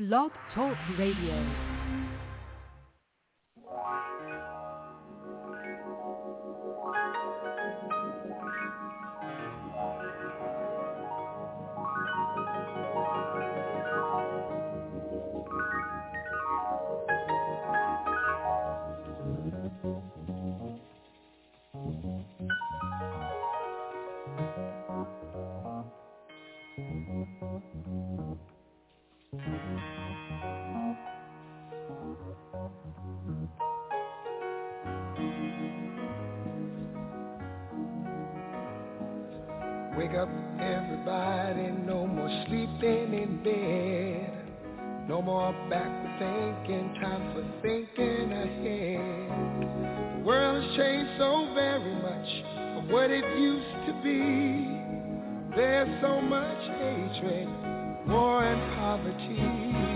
Blog Talk Radio. Wake up, everybody, no more sleeping in bed. No more backward thinking, time for thinking ahead. The world has changed so very much from what it used to be. There's so much hatred, war and poverty.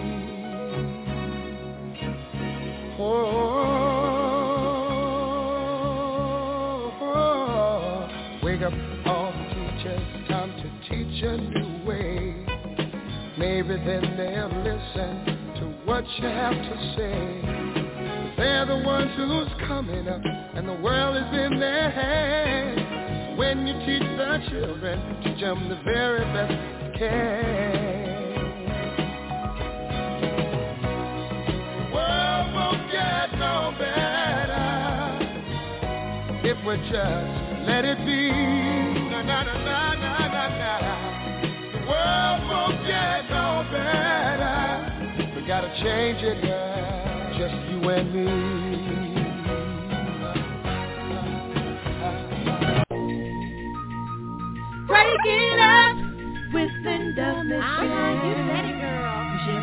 Wake up, all the teachers, time to teach a new way. Maybe then they'll listen to what you have to say. They're the ones who's coming up, and the world is in their hands. When you teach the children, teach them the very best you can. The world won't get no better if we just let it be. Na na na na na na na. The world won't get no better. We gotta change it, girl. Just you and me. Break it up with Linda Mission. You said it, girl.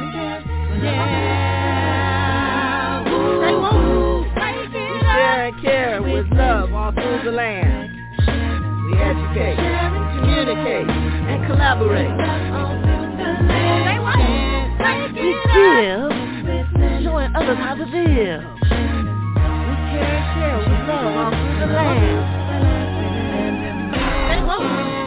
Yeah. Say woo. Break it We share and care with love all through the land. We educate, communicate, and collaborate. Say what? We give, showing others how to live. We care and share with love all through the land. Say woo.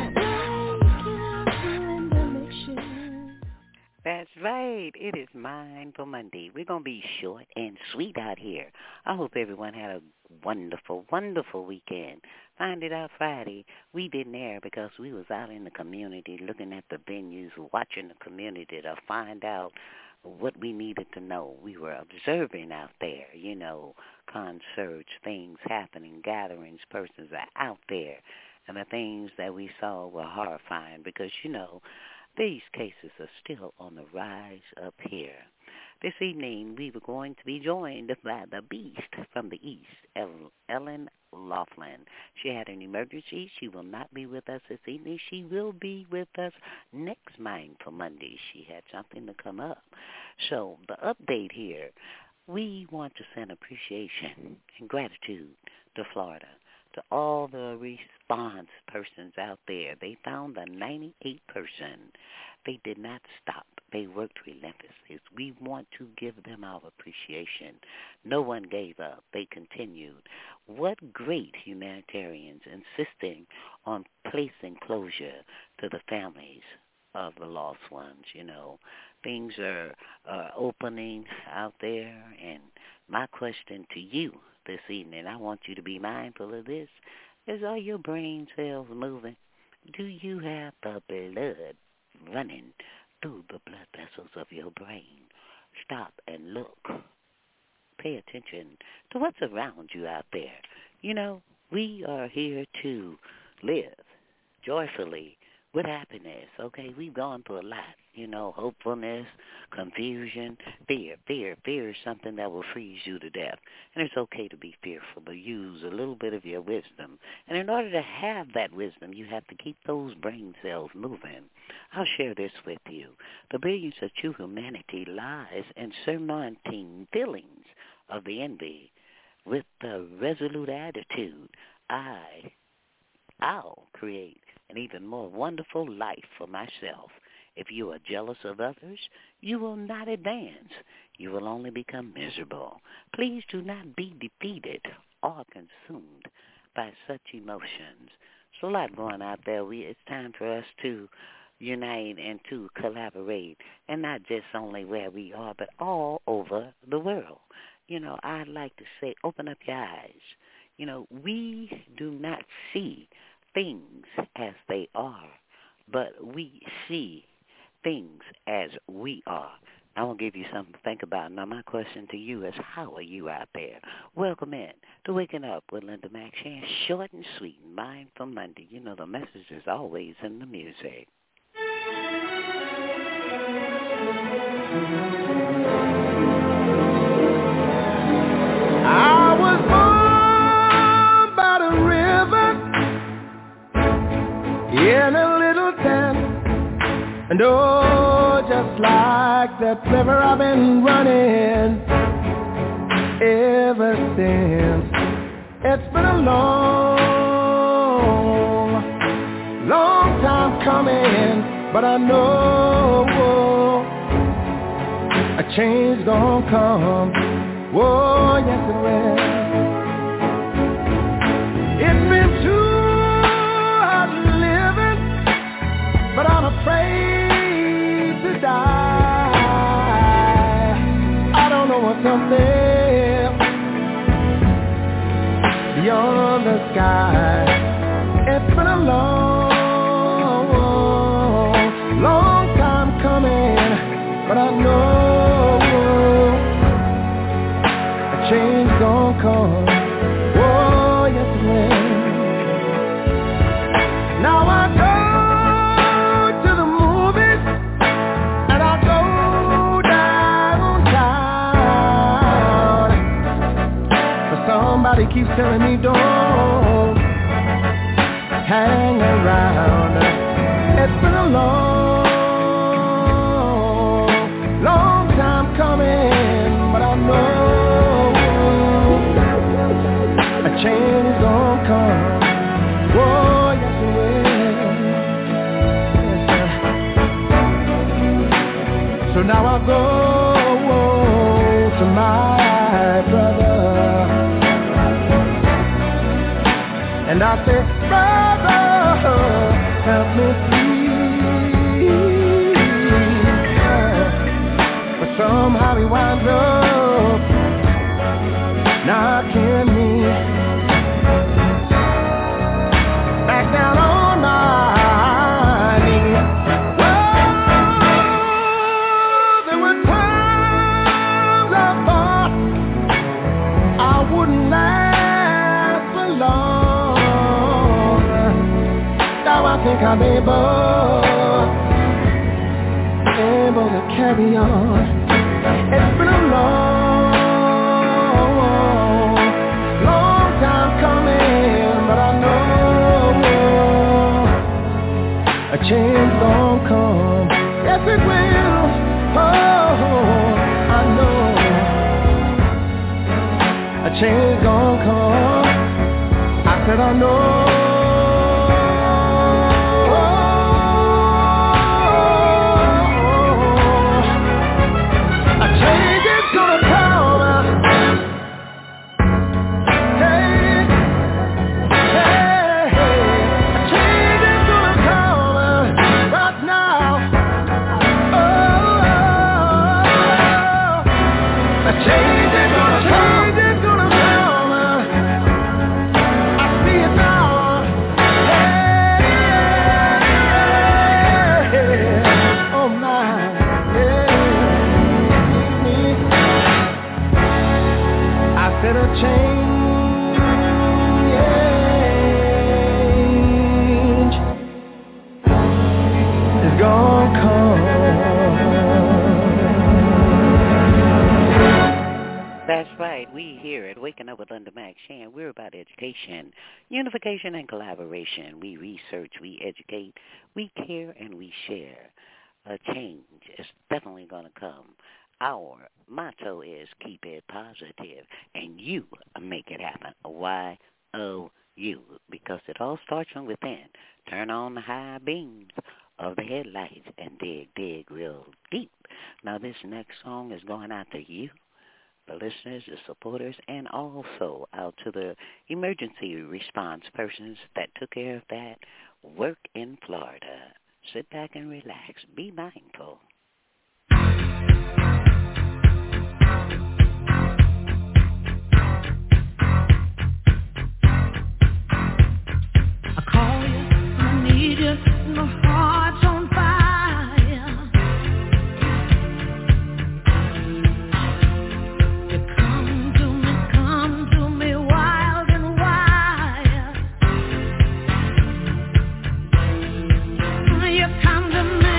That's right. It is Mindful Monday. We're going to be short and sweet out here. I hope everyone had a wonderful, wonderful weekend. Find It Out Friday, we didn't air because we was out in the community looking at the venues, watching the community to find out what we needed to know. We were observing out there, you know, concerts, things happening, gatherings, persons are out there. And the things that we saw were horrifying because, you know, these cases are still on the rise up here. This evening, we were going to be joined by the beast from the east, Ellen Laughlin. She had an emergency. She will not be with us this evening. She will be with us next Mindful Monday. She had something to come up. So the update here, we want to send appreciation and gratitude to Florida, to all the response persons out there. They found a 98 person. They did not stop. They worked relentlessly. We want to give them our appreciation. No one gave up. They continued. What great humanitarians insisting on placing closure to the families of the lost ones, you know. Things are opening out there, and my question to you this evening, I want you to be mindful of this, is are your brain cells moving? Do you have the blood running through the blood vessels of your brain? Stop and look. Pay attention to what's around you out there. You know, we are here to live joyfully with happiness, okay? We've gone through a lot, you know, hopefulness, confusion, fear. Fear is something that will freeze you to death. And it's okay to be fearful, but use a little bit of your wisdom. And in order to have that wisdom, you have to keep those brain cells moving. I'll share this with you. The brilliance of true humanity lies in surmounting feelings of the envy with the resolute attitude, I'll create an even more wonderful life for myself. If you are jealous of others, you will not advance. You will only become miserable. Please do not be defeated or consumed by such emotions. There's a lot going out there. It's time for us to unite and to collaborate, and not just only where we are, but all over the world. You know, I'd like to say, open up your eyes. You know, we do not see things as they are, but we see things as we are. I want to give you something to think about. Now, my question to you is, how are you out there? Welcome in to Waking Up with Linda McShane. Short and sweet, Mindful Monday. You know, the message is always in the music. I was born by the river in a little town, and oh, just like that river I've been running ever since. It's been a long, long time coming, but I know a change gonna come. Oh, yes it will. It's been too hard living, but I'm afraid to die. I don't know what's up there beyond the sky. It's been a long, long time coming, but I know change gon' come. Oh, yes it will. Now I go to the movies and I go downtown, but somebody keeps telling me don't hang around. It's been a long, long time coming, but I know change gon' come. Oh, yes it will. Yes, so now I go to my brother and I say, brother, help me please. But somehow he winds up knocking me back down on my knees. Oh, there were times I thought I wouldn't last for long. Now I think I'm able to carry on. It's been a long time coming, but I know a change gon' come. Yes it will. Oh, I know a change gon' come. I said I know a change is gonna come. That's right. We here at Waking Up with Linda McShane, we're about education, unification, and collaboration. We research, we educate, we care, and we share. A change is definitely going to come. Our motto is keep it positive, and you make it happen. Y-O-U, because it all starts from within. Turn on the high beams of the headlights and dig real deep. Now, this next song is going out to you, the listeners, the supporters, and also out to the emergency response persons that took care of that work in Florida. Sit back and relax. Be mindful. I call you, I need you, my heart's on fire. You come to me wild and wild. You come to me.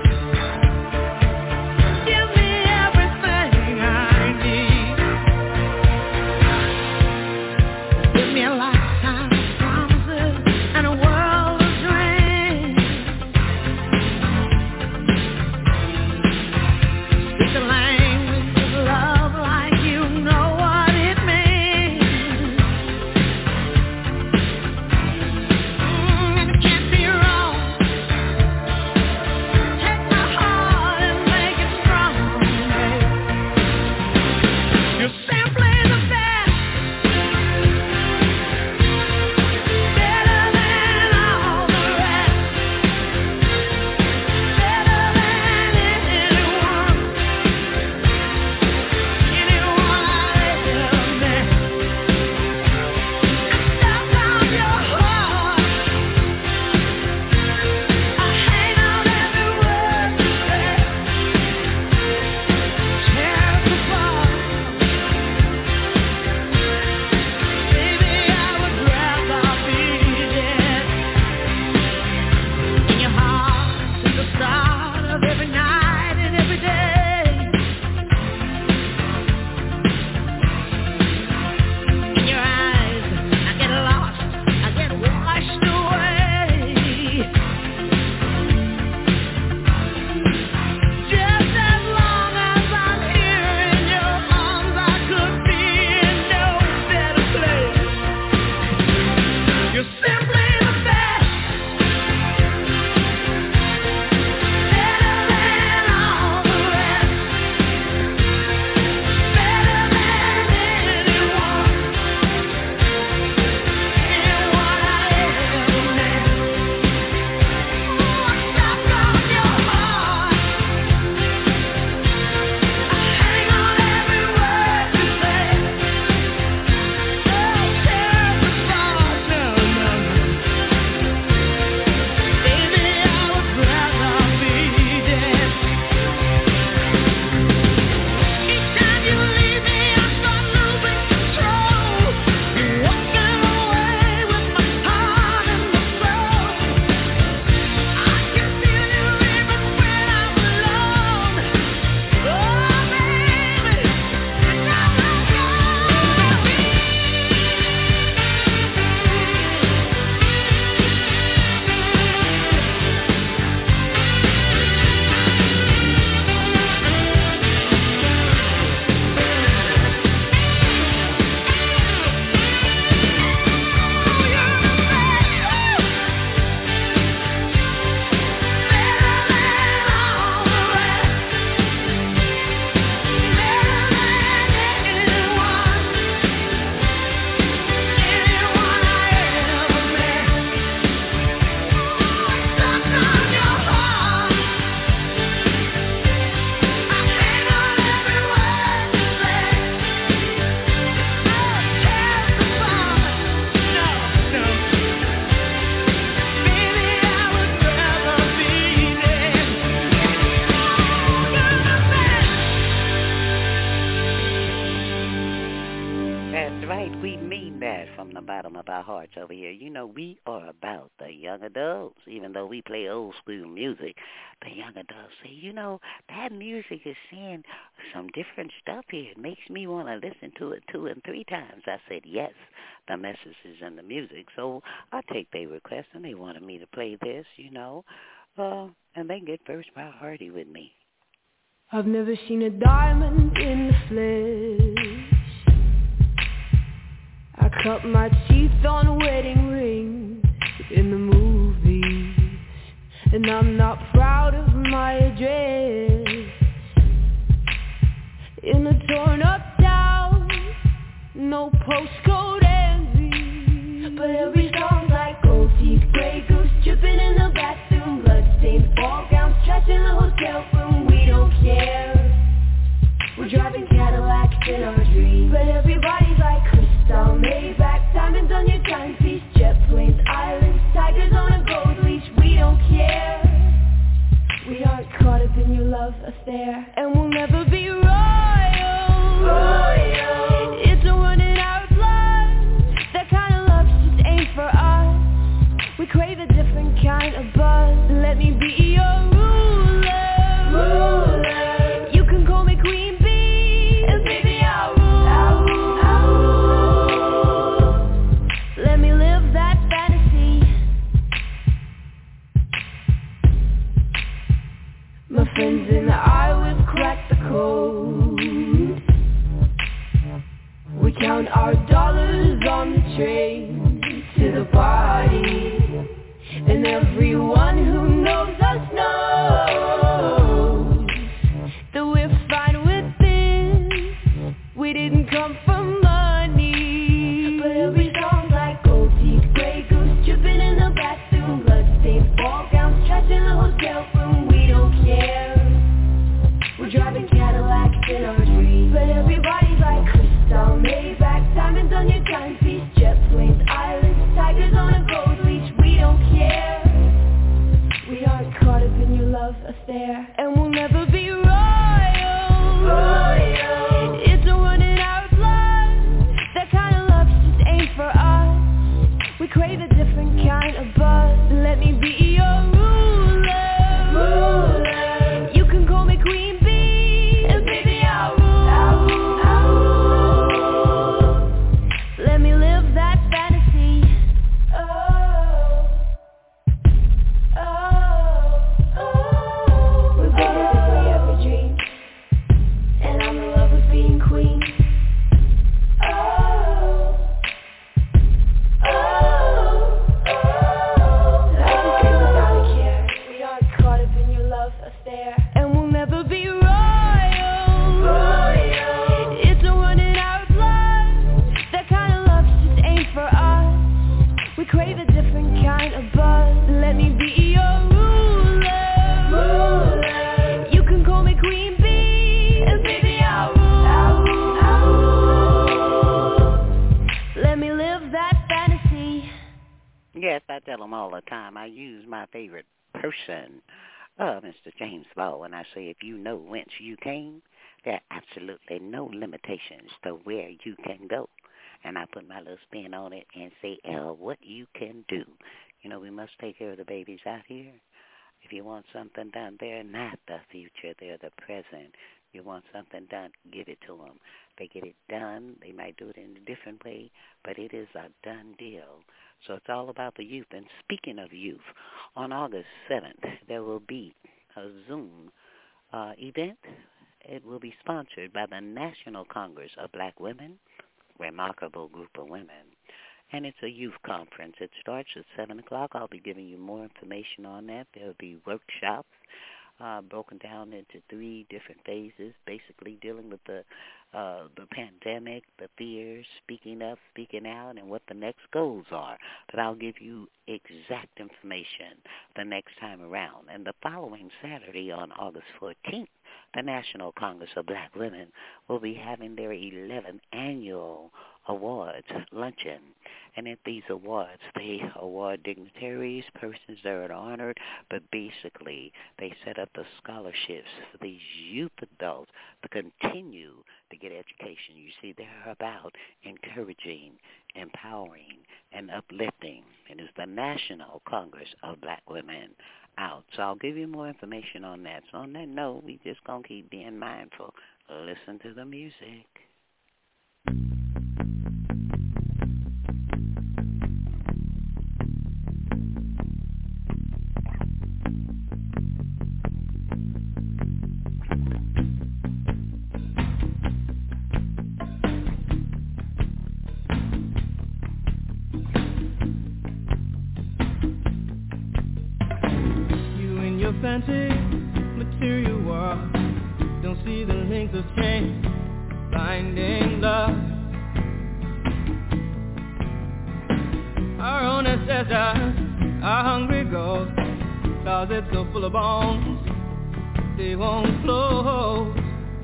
bottom of our hearts over here. You know, we are about the young adults, even though we play old school music. The young adults say, you know, that music is saying some different stuff here. It makes me want to listen to it 2 and 3 times. I said, yes, the message is in the music. So I take their request, and they wanted me to play this, you know, and they get first priority with me. I've never seen a diamond in the flesh. I cut my teeth on wedding rings in the movies, and I'm not proud of my address. In a torn up town, no postcode envy, but every song's like gold teeth, gray goose dripping in the bathroom, blood stain bloodstained ball gowns, trash in the hotel room, we don't care. We're driving Cadillacs in our dreams, but everybody's like crystal, Maybach, diamonds on your timepiece, jet planes, islands, tigers on a gold leash, we don't care. We aren't caught up in your love affair, and we'll never be royal. It's a run in our blood, that kind of love just ain't for us. We crave a different kind of buzz. Let me be your ruler. You can call me Queen Bee, and baby I'll rule. Let me live that fantasy. My friends and I, we've cracked the code. We count our dollars on the train to the party, and everyone who knows us knows that we're fine with this. We didn't come for money, but every song's like gold teeth, grey goose dripping in the bathroom, bloodstained ball gowns, trash in the hotel room, we don't care. We're driving Cadillacs in our dreams, but everybody's like crystal, Maybach, diamonds on your timepiece, jet planes, islands, tigers on a gold leash, we don't care. We aren't caught up in your love affair, and we'll never be royal. It's a run in our blood, that kind of love just ain't for us. We crave a different kind of buzz. Let me be your ruler. You can call me Queen Bee, and baby I'll rule. Let me live that fantasy. We're better than we ever dreamed, and I'm in love with being queen. Life is great without a care. We aren't caught up in your love affair, and we'll never be royal. It's a run in our blood, that kind of love just ain't for us. We crave a different kind of buzz. Let me be your ruler. You can call me Queen Bee, and baby I'll rule. Let me live that fantasy. Yes, I tell them all the time. I use my favorite person, Mr. James Ball, when I say if you know whence you came, there are absolutely no limitations to where you can go. And I put my little spin on it and say, what you can do. You know, we must take care of the babies out here. If you want something done, they're not the future, they're the present. You want something done, give it to them. They get it done. They might do it in a different way, but it is a done deal. So it's all about the youth. And speaking of youth, on August 7th, there will be a Zoom event. It will be sponsored by the National Congress of Black Women, remarkable group of women. And it's a youth conference. It starts at 7 o'clock. I'll be giving you more information on that. There will be workshops broken down into 3 different phases, basically dealing with the pandemic, the fears, speaking up, speaking out, and what the next goals are. But I'll give you exact information the next time around. And the following Saturday on August 14th, the National Congress of Black Women will be having their 11th annual awards luncheon. And at these awards, they award dignitaries, persons that are honored, but basically they set up the scholarships for these youth adults to continue to get education. You see, they're about encouraging, empowering, and uplifting. It is the National Congress of Black Women out. So I'll give you more information on that. So on that note, we just going to keep being mindful. Listen to the music. Fancy material world, don't see the links of change, finding love. Our own ancestors, our hungry ghosts, closet so full of bones, they won't close.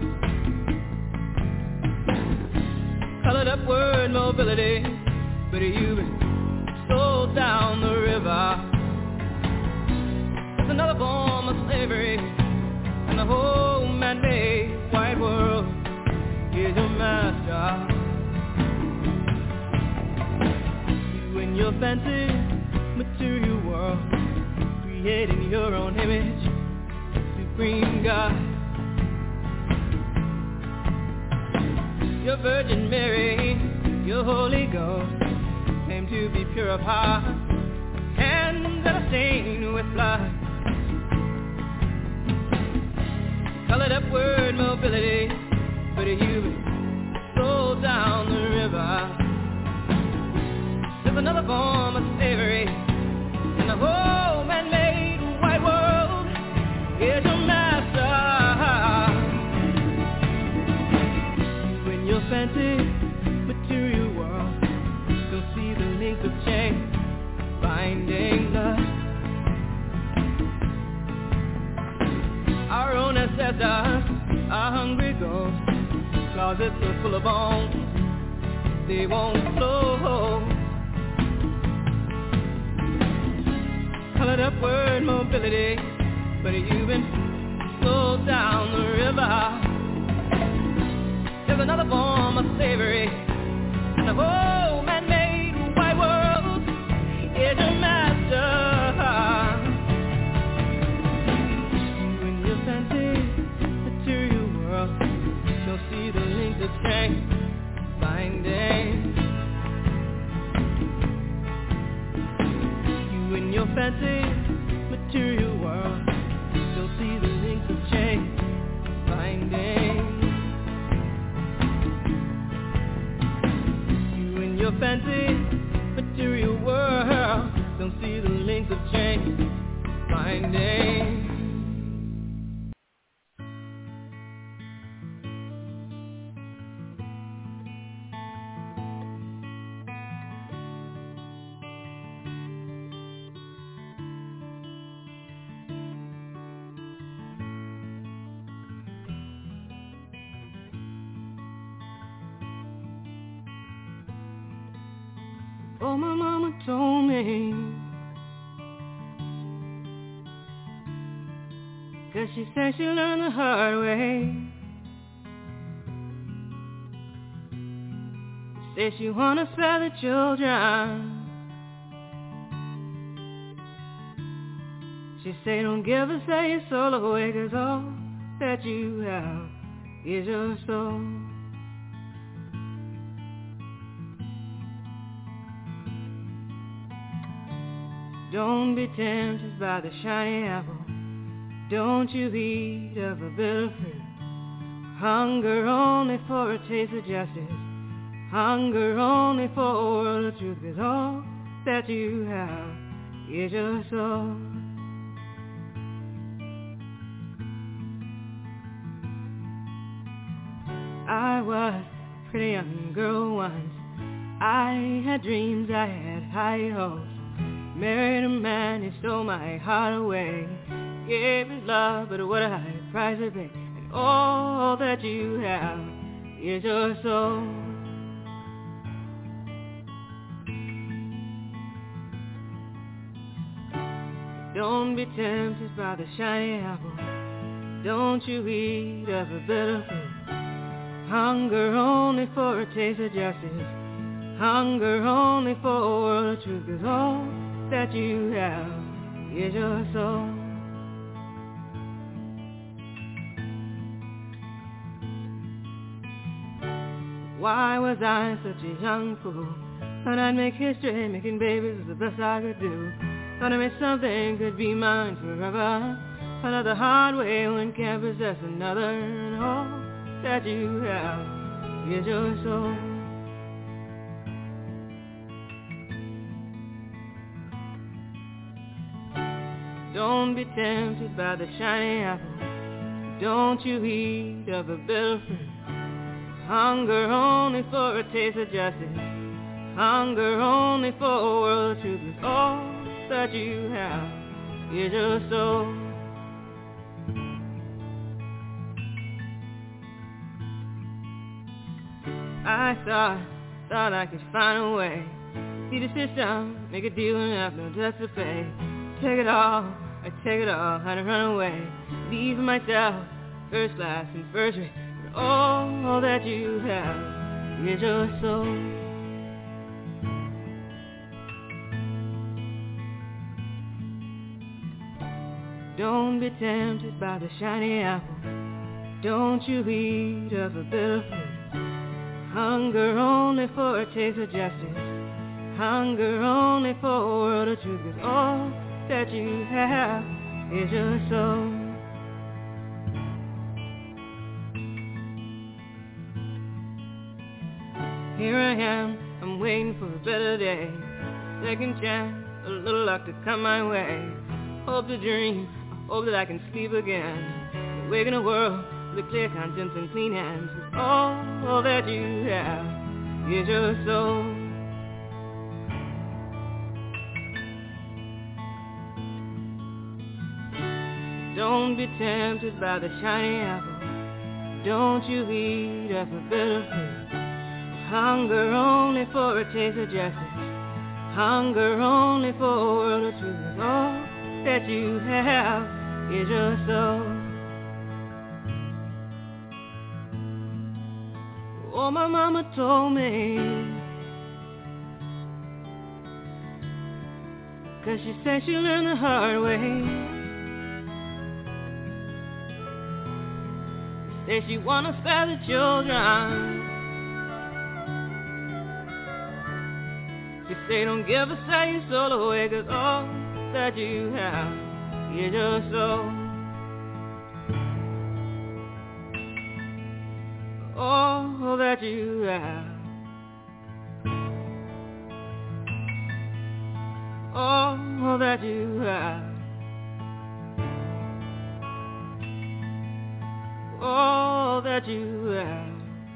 Colored up word mobility, but you've been sold down the river. It's another form of slavery, and the whole man-made white world is your master. You and your fancy material world, creating your own image, supreme God. Your Virgin Mary, your Holy Ghost, claim to be pure of heart, hands that are stained with blood. Colored up word mobility, but you've sold down the river. There's another form of slavery, and the whole man-made white world is your master. You and your fancy material world don't see the links of chain binding us. Our own ancestors are hungry ghosts, closets are full of bones, they won't flow. Colored up word mobility, but you've been sold down the river. There's another form of slavery, and the whole man-made white world is your master. You and your fancy material world don't see the links of chain binding. You and your fancy material world don't see the links of chain binding. You and your fancy material world don't see the links of chain binding. Oh, my mama told me, 'cause she said she learned the hard way. Said she wanna spare the children. She say don't give us your soul away, 'cause all that you have is your soul. Don't be tempted by the shiny apple. Don't you eat of a bitter fruit. Hunger only for a taste of justice. Hunger only for a world of truth. 'Cause all that you have is your soul. I was a pretty young girl once. I had dreams, I had high hopes. Married a man who stole my heart away. Gave his love, but what a price to pay. And all that you have is your soul. Don't be tempted by the shiny apple. Don't you eat of a bitter fruit. Hunger only for a taste of justice. Hunger only for a world of truth. 'Cause all that you have is your soul. Why was I such a young fool? Thought I'd make history, making babies was the best I could do. Thought I made something could be mine forever. Found out the hard way, one can't possess another. And all that you have is your soul. Don't be tempted by the shiny apple. Don't you eat of a bitter fruit. Hunger only for a taste of justice. Hunger only for a world of truth. 'Cause all that you have is your soul. I thought I could find a way. See the system, make a deal and have no debts to pay. Take it all, I take it all, had to run away. Leave myself, first class and first rate. But all that you have is your soul. Don't be tempted by the shiny apple. Don't you eat of the bitter fruit. Hunger only for a taste of justice. Hunger only for a world of truth. 'Cause all that you have is your soul. Here I am, I'm waiting for a better day. Second chance, a little luck to come my way. Hope to dream, I hope that I can sleep again. Awake in a world with a clear conscience and clean hands. 'Cause all that you have is your soul. Don't be tempted by the shiny apple. Don't you eat of the bitter fruit. Hunger only for a taste of justice. Hunger only for a world of truth. 'Cause all that you have is your soul. Oh, my mama told me, 'cause she said she learned the hard way. Say she wanna spare the children. She say don't give a say soul away. 'Cause all that you have is your soul. All that you have, all that you have, all that you have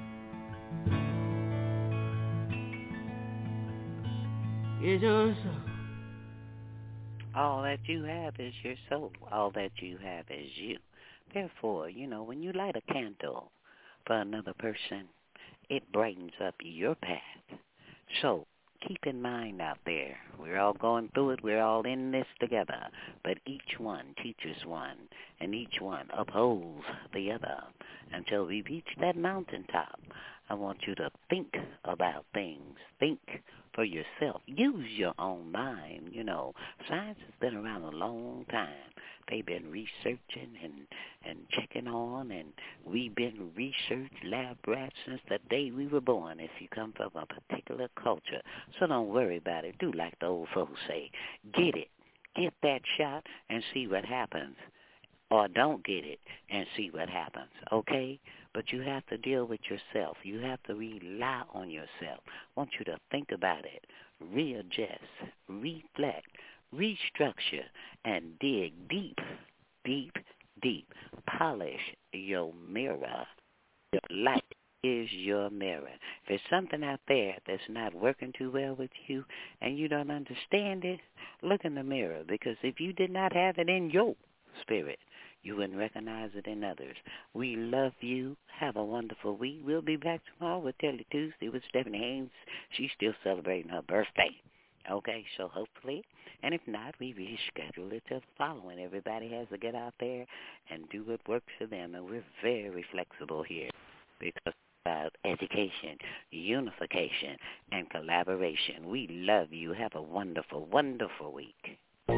is your soul. All that you have is your soul. All that you have is you. Therefore, when you light a candle for another person, it brightens up your path. So keep in mind out there, we're all going through it, we're all in this together, but each one teaches one, and each one upholds the other until we reach that mountaintop. I want you to think about things. Think for yourself. Use your own mind. Science has been around a long time. They've been researching and checking on, and we've been research lab rats since the day we were born if you come from a particular culture. So don't worry about it. Do like the old folks say. Get it. Get that shot and see what happens. Or don't get it and see what happens, okay? But you have to deal with yourself. You have to rely on yourself. I want you to think about it, readjust, reflect, restructure, and dig deep, deep, deep. Polish your mirror. Your life is your mirror. If there's something out there that's not working too well with you and you don't understand it, look in the mirror, because if you did not have it in your spirit, you wouldn't recognize it in others. We love you. Have a wonderful week. We'll be back tomorrow with Telly Tuesday with Stephanie Haynes. She's still celebrating her birthday. Okay, so hopefully. And if not, we reschedule it till the following. Everybody has to get out there and do what works for them. And we're very flexible here because it's about education, unification, and collaboration. We love you. Have a wonderful, wonderful week.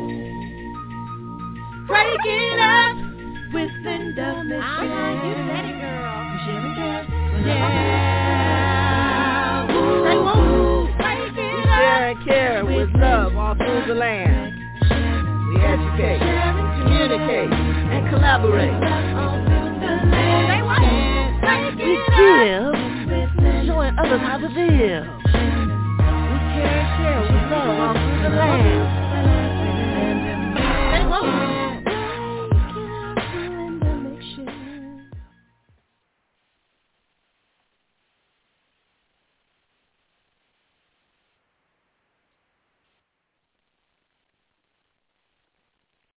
Break it up with Linda Michelle. You said it, girl. Yeah. Say woo. Break it up. Share and care with love all through the land. We educate, communicate, and collaborate. Say what? We give, showing others how to live. We care and share with love all through the land.